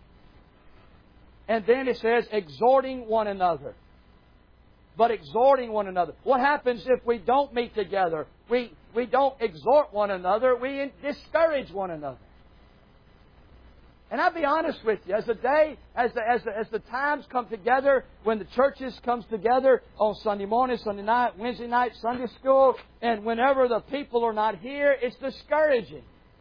And then it says, exhorting one another. But exhorting one another. What happens if we don't meet together? We don't exhort one another. We discourage one another. And I'll be honest with you, as the times come together, when the churches comes together on Sunday morning, Sunday night, Wednesday night, Sunday school, and whenever the people are not here, it's discouraging.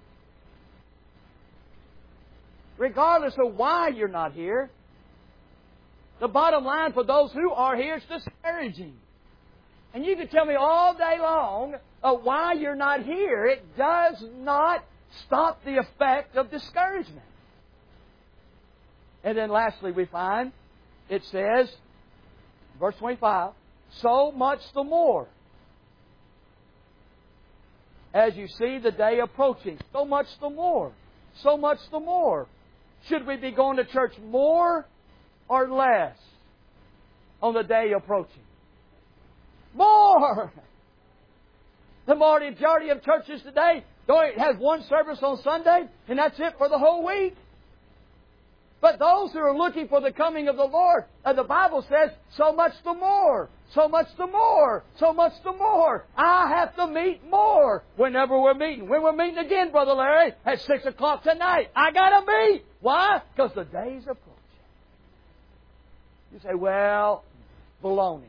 Regardless of why you're not here, the bottom line for those who are here, it's discouraging. And you can tell me all day long why you're not here. It does not stop the effect of discouragement. And then lastly we find, it says, verse 25, so much the more as you see the day approaching. So much the more. So much the more. Should we be going to church more or less on the day approaching? More! The majority of churches today have one service on Sunday, and that's it for the whole week. But those who are looking for the coming of the Lord, the Bible says, so much the more, so much the more, so much the more. I have to meet more whenever we're meeting. When we're meeting again, Brother Larry, at 6 o'clock tonight, I got to meet. Why? Because the day's approaching. You say, well, baloney.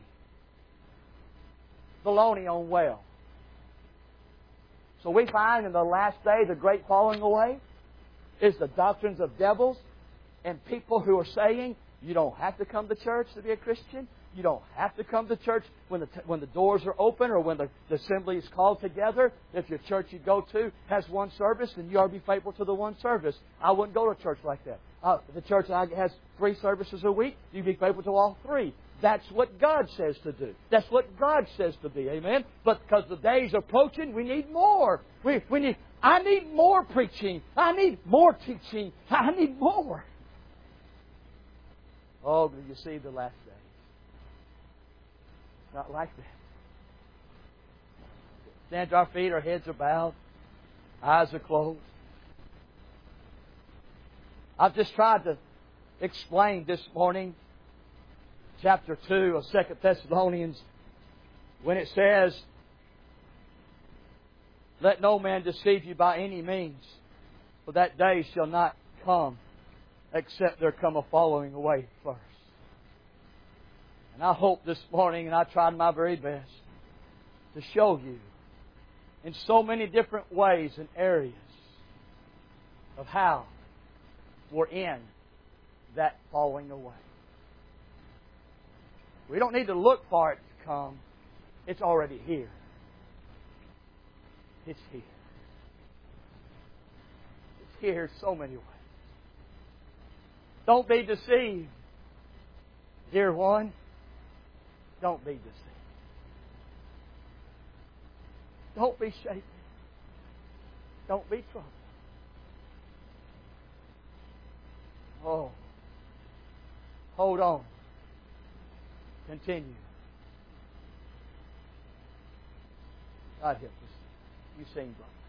Baloney on well. So we find in the last day the great falling away is the doctrines of devils and people who are saying you don't have to come to church to be a Christian. You don't have to come to church when the doors are open or when the assembly is called together. If your church you go to has one service, then you ought to be faithful to the one service. I wouldn't go to church like that. The church has 3 services a week. You be faithful to all 3. That's what God says to do. That's what God says to be. Amen? But because the day's approaching, we need more. I need more preaching. I need more teaching. I need more. Oh, do you see the last days? It's not like that. Stand to our feet, our heads are bowed, eyes are closed. I've just tried to explain this morning chapter 2 of 2 Thessalonians when it says, let no man deceive you by any means, for that day shall not come except there come a falling away first. And I hope this morning, and I tried my very best to show you in so many different ways and areas of how we're in that falling away. We don't need to look for it to come. It's already here. It's here. here so many ways. Don't be deceived. Dear one, don't be deceived. Don't be shaken. Don't be troubled. Oh, hold on. Continue. God help us. You sing, brother.